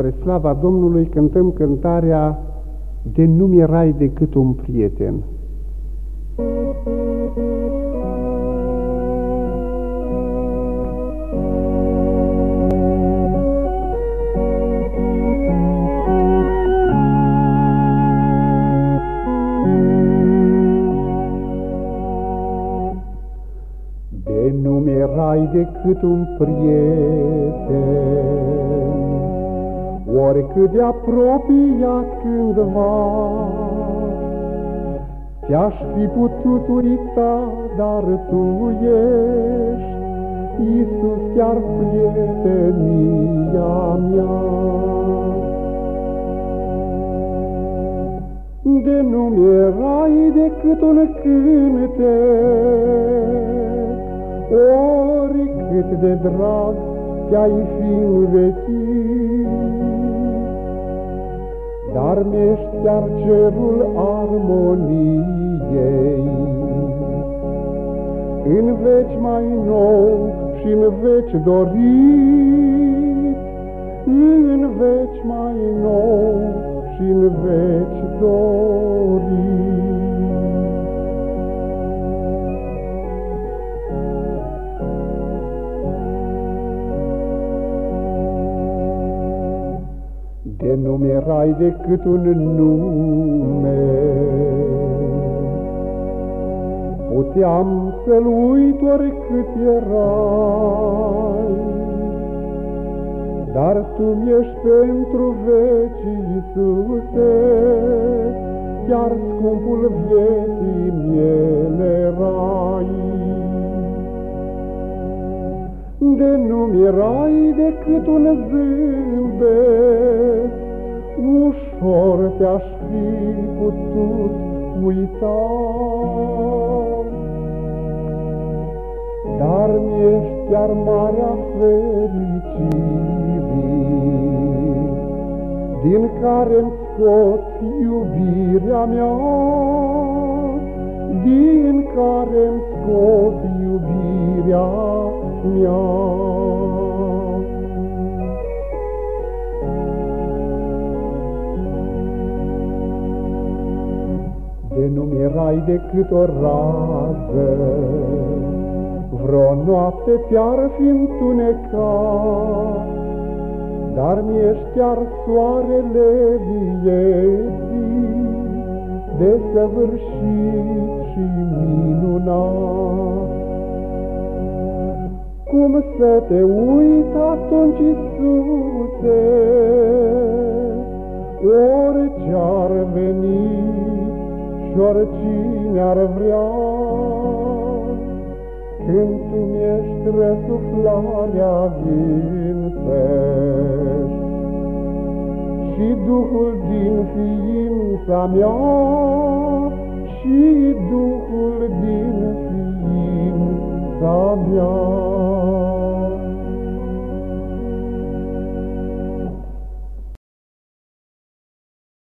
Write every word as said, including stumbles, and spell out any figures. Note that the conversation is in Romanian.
Spre slava Domnului cântăm cântarea De nu mi-erai decât un prieten. De nu mi-erai decât un prieten, oricât de apropiat cândva, te-aș fi putut uita, dar tu ești, Iisus, chiar prietenia mea. De nu mi-erai decât un cântec, oricât de drag te-ai fi învechit, dar mi-ești chiar cerul armoniei, în veci mai nou și în veci dorit, în veci mai nou și în veci dorit. De nu mi-erai decât un nume, puteam să-l uit oricât erai, dar tu mi-ești pentru veci, Iisuse, chiar scumpul vieții miele rai. De nu mi-erai decât un zâmbet, ușor te-aș fi putut uita, dar mi-ești chiar marea fericirii, din care-mi scot iubirea mea, din care-mi scot iubirea mea. De nu mi-erai decât o rază, vreo noapte ți-ar fi întunecat, dar mi-ești chiar soarele vieții, desăvârșit și minunat. Cum să te uit atunci, Iisuse, orice-ar veni și oricine ar vrea, când tu mi-ești răsuflarea însăși și Duhul din ființa mea, și Duhul din ființa mea.